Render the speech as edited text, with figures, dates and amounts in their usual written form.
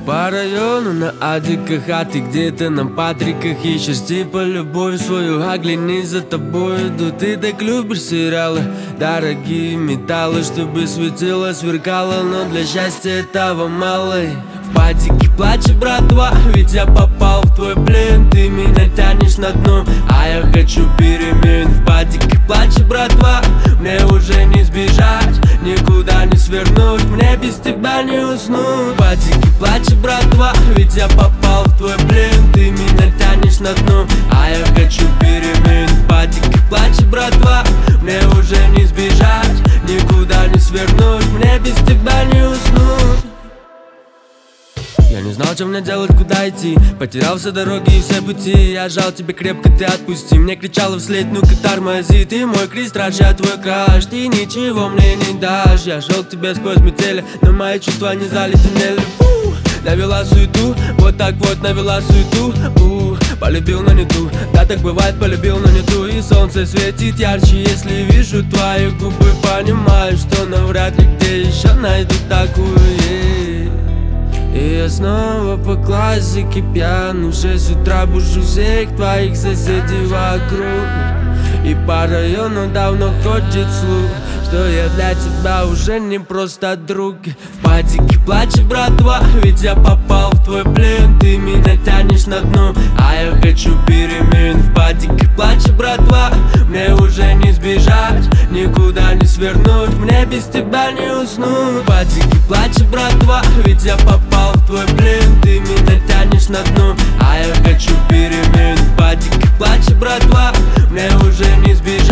По району на адиках, а ты где-то на Патриках ищешь типа любовь свою, а гляни, за тобой идут. Ты так любишь сериалы, дорогие металлы, чтобы светило, сверкало, но для счастья этого мало. В падике плачет братва, ведь я попал в твой плен. Ты меня тянешь на дно, а я хочу перемен. В падике плачет братва, мне уже не сбежать, никуда не свернуть, мне без тебя не уснуть. В падике плачет братва, ведь я попал в твой плен. Ты меня тянешь на дно, а я хочу перемен. В падике плачет братва, мне уже не сбежать, никуда не свернуть, мне без тебя не уснуть. Я не знал, что мне делать, куда идти, потерял все дороги и все пути. Я жал тебе крепко, ты отпусти. Мне кричала вслед, ну-ка тормози. Ты мой крестраж, я твой краш, ты ничего мне не дашь. Я шел к тебе сквозь метели, но мои чувства не заледенели. Навела суету, вот так вот навела суету. Полюбил, но не ту, да так бывает, полюбил, но не ту. И солнце светит ярче, если вижу твои губы. Понимаю, что навряд ли где еще найду такую. И я снова по классике пьян. В 6 утра бужу всех твоих соседей вокруг. И по району давно ходит слух, что я для тебя уже не просто друг. В падике плачет братва, ведь я попал в твой плен. Ты меня тянешь на дно, а я хочу перемен. В падике плачет братва, мне уже не сбежать, никуда не свернуть, мне без тебя не уснуть. В падике плачет братва, ведь я попал в твой плен. Ты меня тянешь на дно, а я хочу перемен. В падике плачет братва, мне уже не сбежать,